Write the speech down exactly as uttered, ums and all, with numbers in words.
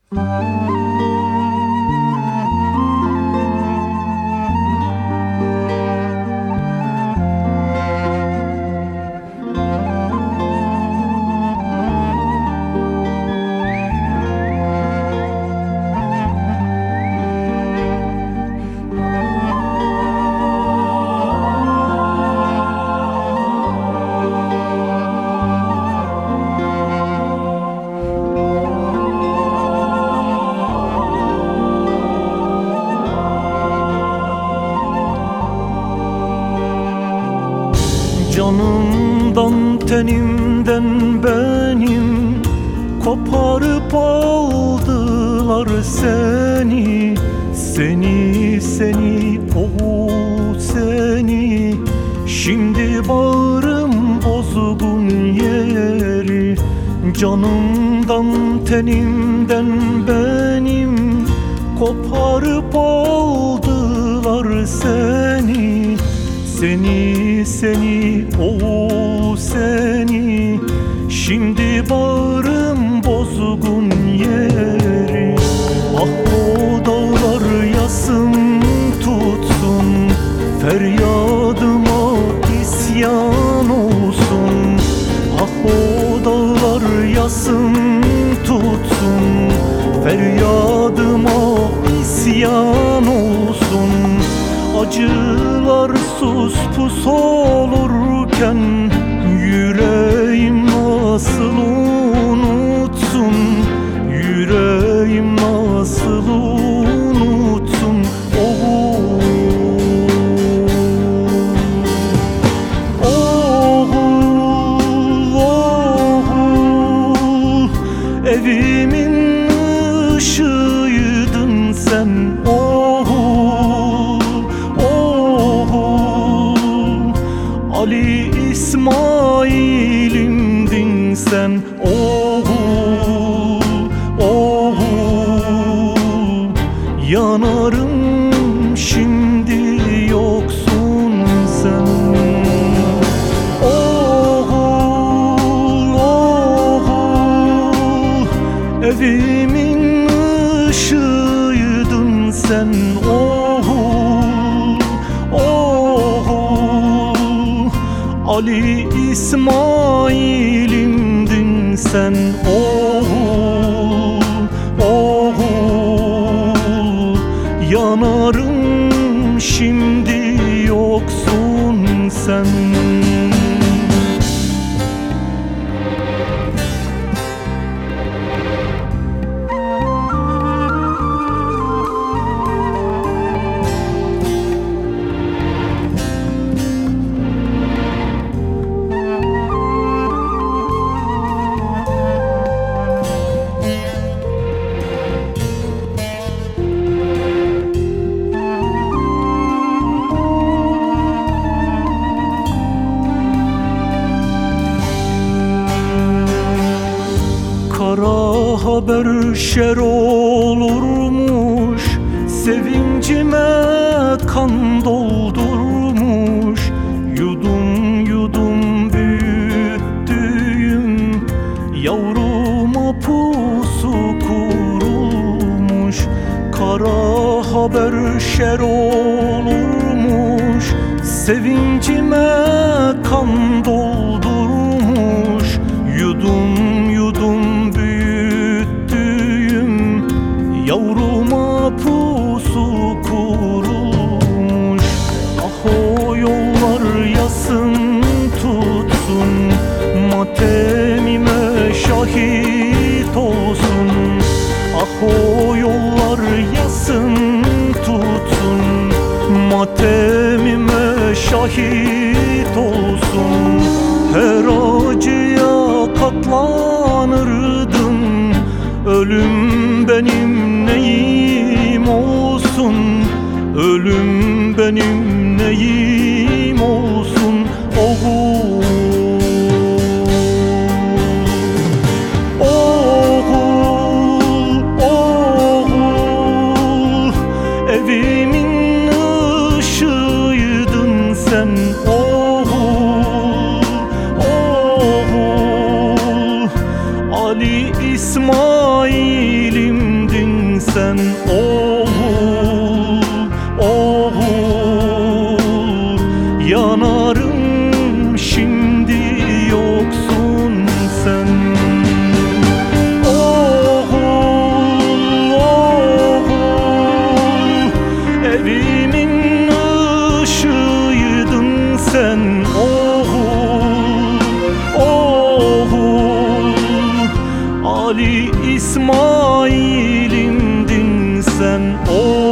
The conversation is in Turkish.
Canımdan tenimden benim koparıp aldılar seni. Seni seni o seni, şimdi bağrım bozgun yeri. Canımdan tenimden benim koparıp aldılar seni. Seni seni o seni, şimdi bağrım bozgun yeri. Ah o dağlar yasın tutsun, feryadıma isyan olsun. Ah o dağlar yasın tutsun, feryadıma isyan olsun. Acılar sus pus olurken yüreğim nasıl unutsun, yüreğim nasıl unutsun. Oh, oh, oh, evimin ışığıydın sen. Oh, Ali İsmail'imdin sen. Oh, oh, yanarım şimdi yoksun sen. Oh, oh, evimin ışığıydın sen. Oh, Ali İsmail'imdin sen. Oh, oh, yanarım şimdi yoksun sen. Kara haber şer olurmuş, sevincime kan doldurmuş. Yudum yudum büyüttüğüm yavruma pusu kurulmuş. Kara haber şer olurmuş, sevincime kan doldurmuş. Yudum yudum büyüttüğüm yavruma pusu kurulmuş. Ah o yollar yasın tutsun, matemime şahit olsun. Ah o yollar yasın tutsun, matemime şahit olsun. Her acıya katlanırdım, ölüm benim neyim olsun, ölüm benim neyim olsun. Oh, oh, oh, evimin ışığıydın sen. Oh, Ali İsmail'imdin sen oğul, oğul. Yanarım şimdi yoksun sen. Oğul, oğul, evimin ışığıydın sen oğul, oğul. Ali İsmail'imdin sen oğul.